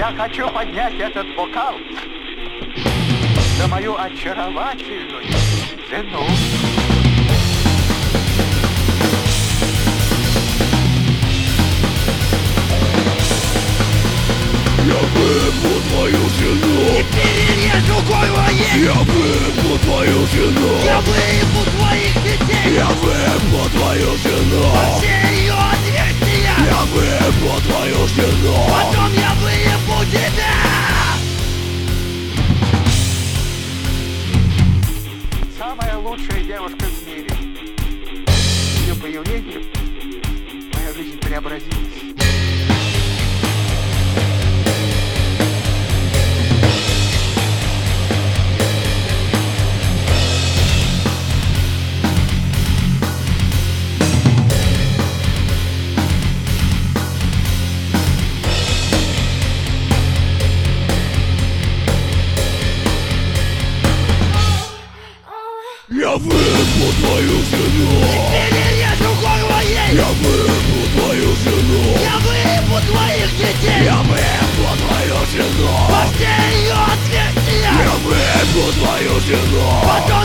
Я хочу поднять этот бокал за мою очаровательную жену. Я выпью твою жену. И перережу горло ей. Я выпью твою жену. Я выебу твоих детей. Я выпью твою жену. Во все ее отверстия. Я выпью твою жену. Потом я выебу тебя. Самая лучшая девушка в мире. Ее появлением моя жизнь преобразилась. Я выпью твою жену. Перережу горло ей. Я выпью твою жену. Я выебу твоих детей. Я выпью твою жену. Во все ее отверстия. Я выпью твою жену. Потом